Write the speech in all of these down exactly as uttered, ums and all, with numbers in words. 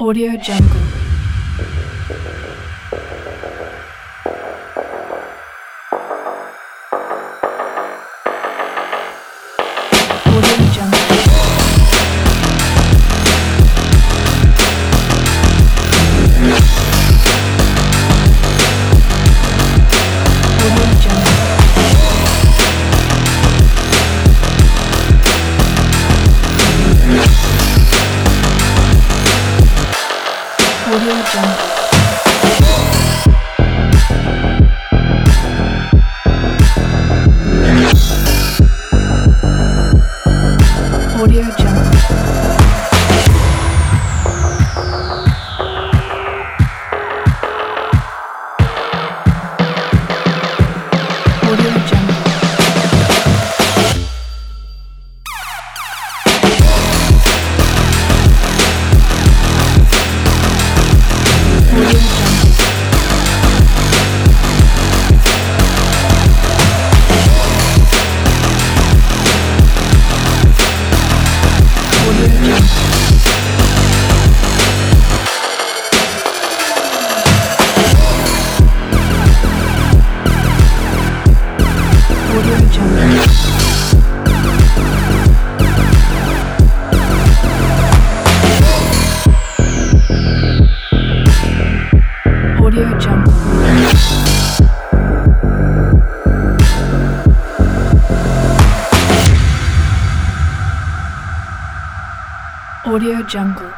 Audio Jungle. Audio Jungle. Audio Jungle. Audio Jungle. Audio Jungle. Audio Jungle. Audio Jungle. Audio Jungle.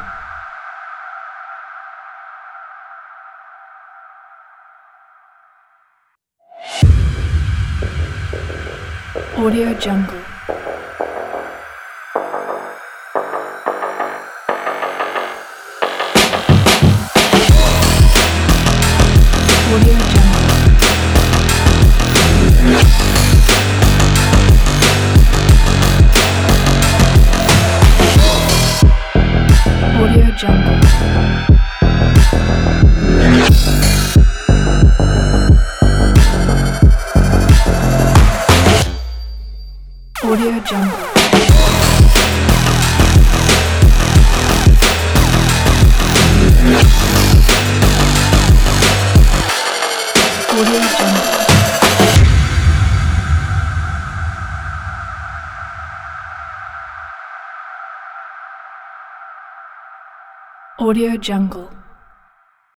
Audio Jungle. Audio Jungle. Audio Jungle. Audio Jungle. Audio Jungle. Audio Jungle.